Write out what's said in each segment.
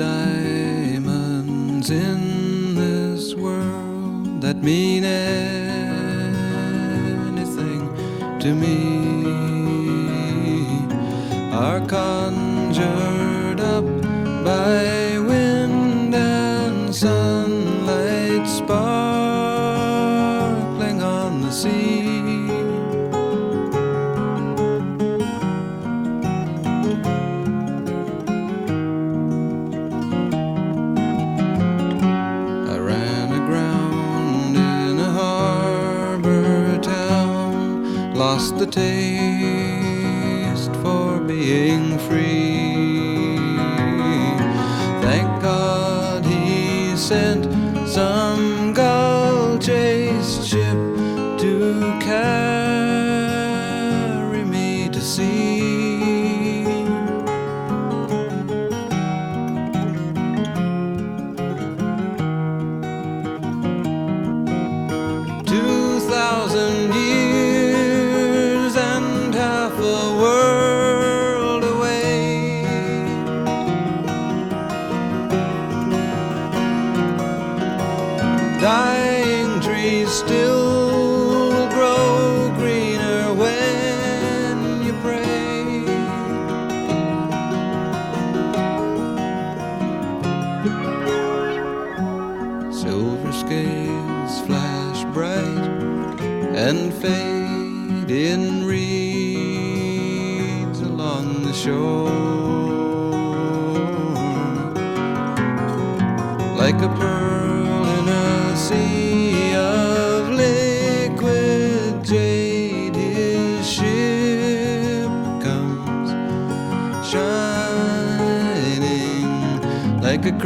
diamonds in this world that mean anything to me are conjured up by wind and sunlight sparkling on the sea. Lost the taste for being free. Thank God he sent some gull-chased ship to carry me to sea. 2,000 years and half a world away, dying trees still grow greener when you pray. Silver scales flash bright and fade in reeds along the shore, like a pearl in a sea of liquid jade. His ship comes shining like a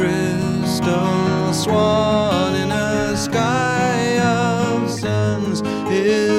crystal swan in a sky of suns. His